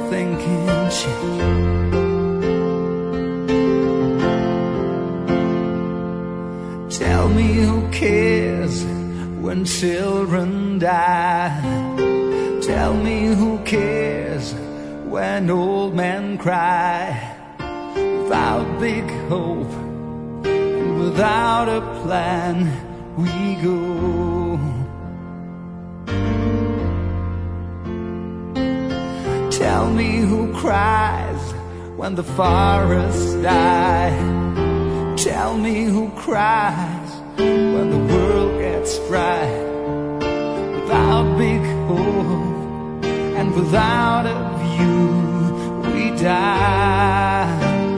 everything can change. Tell me who cares when children die. Tell me who cares when old men cry. Without big hope and without a plan, we go. Tell me who cries when the forests die. Tell me who cries when the world gets dry. Without big hope and without a view, we die.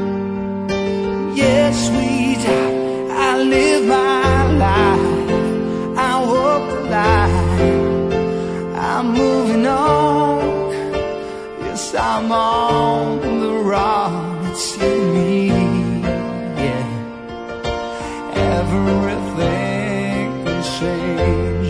Yes, we die. I live my life, I walk the line, I'm moving on. Yes, I'm on the run. It's you and me, yeah. Everything can change.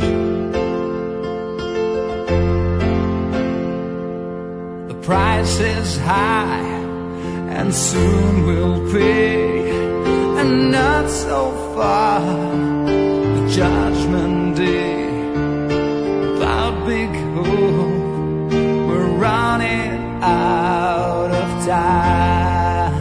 The price is high and soon we'll pay, and not so far, the judgment day. Without big hope, we're running out of time.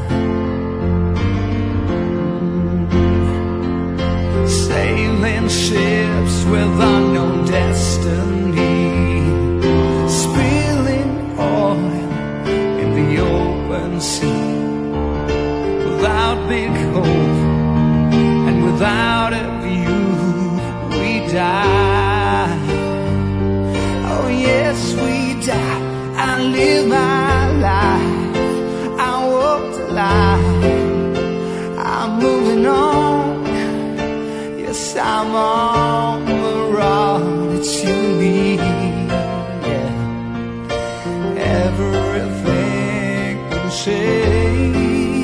Sailing ships with unknown destiny, spilling oil in the open sea. Without big hope and without a view, we die. Oh yes, we die. I live my life, I walk the line, I'm moving on. Yes, I'm on the run. It's you and me, yeah. Everything can change.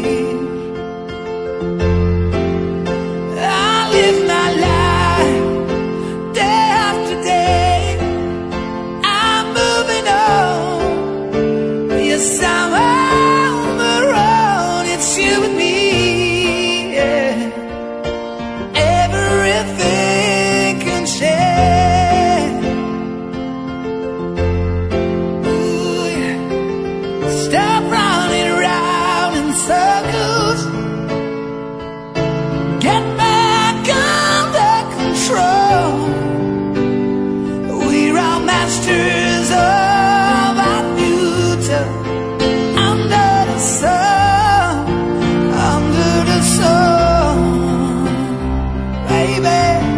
I live my life day after day, I'm moving on. Yes, I'm on the road. It's you and me, yeah. Everything can change. Ooh, yeah. Stop running around in circles. Get back under control. We're all masters of our future. Under the sun, under the sun, baby.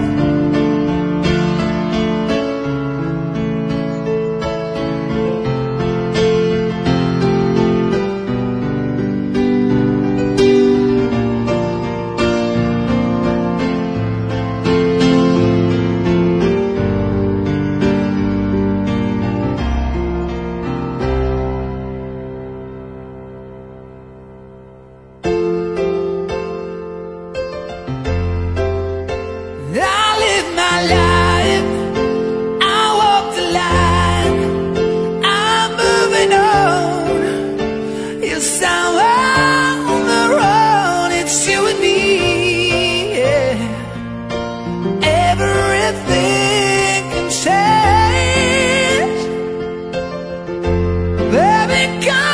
Everything can change. Baby, come